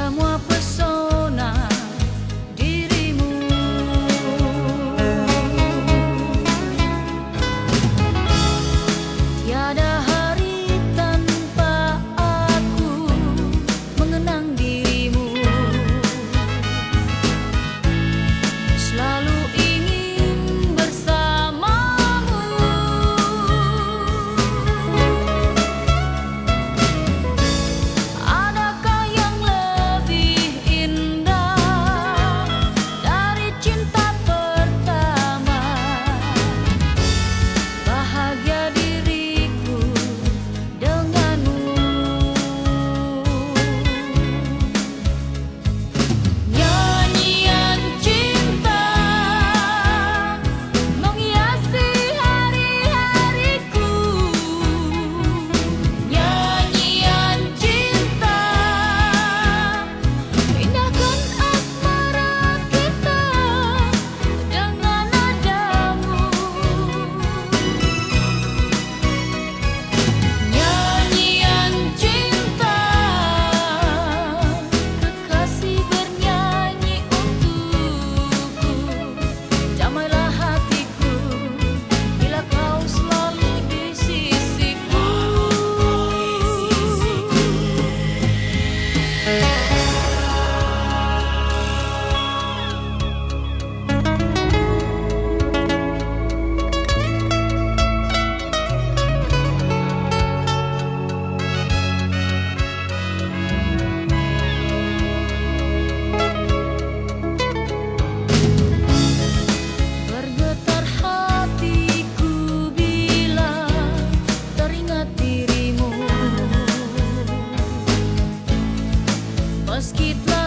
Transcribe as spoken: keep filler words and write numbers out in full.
semua pesona dirimu. Tiada hari tanpa aku mengenang dirimu. Selalu ingin bersamamu. Adakah yang lebih indah dari cinta pertama? Bahagia diriku denganmu. Nyanyian cinta menghiasi hari-hariku. Nyanyian cinta indahkan asmara kita dengan nadamu. Nyanyian cinta kekasih bernyanyi untukku. Damailah hatiku bila kau selalu di sisiku. Bergetar hatiku bila teringat dirimu. Meski telah